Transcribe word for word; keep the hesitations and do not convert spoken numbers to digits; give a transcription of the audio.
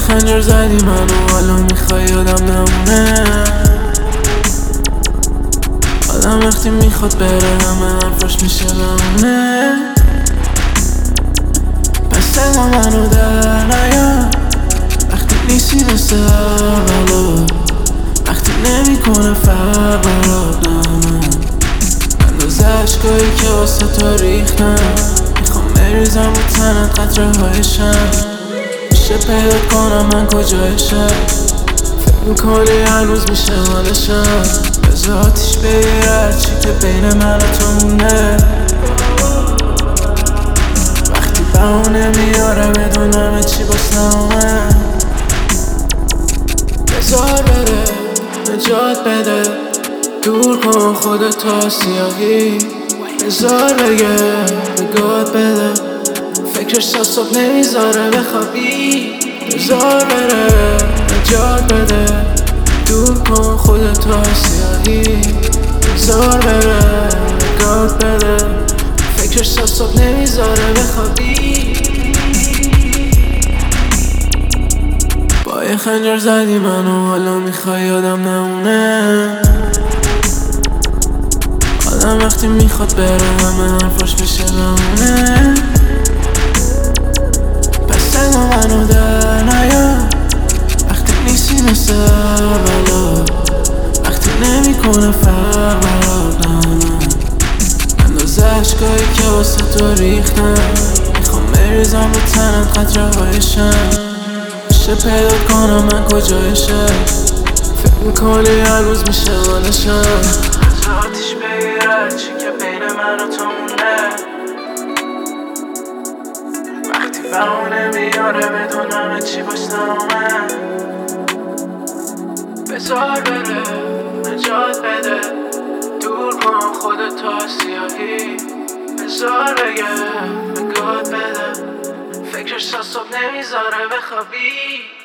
خنجر زدی منو حالا میخوای یادم نمونه. آدم وقتی میخواد بره همه حرفاش میشه بمونه. پس تنها منو در نیا وقتی نیستی مثل اولو، وقتی نمیکنه فرق برات نمه. اندازه عشقایی که واسه تو ریختم میخوام بریزم و تنت قطره هایشم. میشه پیدا کنم من کجایشم، فکر میکنی هنوز میشه مالشم. بذار آتیش بگیر هرچی که بین من و تو مونه. وقتی بهونه میاره بدونم چی باس نامه. بذار بره نجات بده، دور کن خودت تا سیاهی. بذار بگه بگات بده، فکرش تا صبح نمیذاره بخوابی. بذار بره نجات بده، دور کن خودت تا سیاهی. بذار بره بگات بده، فکرش تا صبح نمیذاره بخوابی. با یه خنجر زدی منو حالا میخوای یادم نمونه. آدم وقتی میخواد بره همه حرفاش میشه بمونه. پس تنها منو در نیا وقتی نیستی مثل اولو، وقتی نمیکنه فرق برات نمه. اندازه عشقایی که واسه تو ریختم میخوام بریزم و تنت قطره هایشم. میشه پیدا کنم من کجایشم، فکر میکنی هنوز میشه مالشم. بذار آتیش بگیر هرچی که بین من و تو مونه. وقتی بهونه میاره بدونم چی باش نامه. بذار بره نجات بده، دور کن خودت تا سیاهی. بذار بگه بگات بده، فکرش تا صبح نمیذاره بخوابی.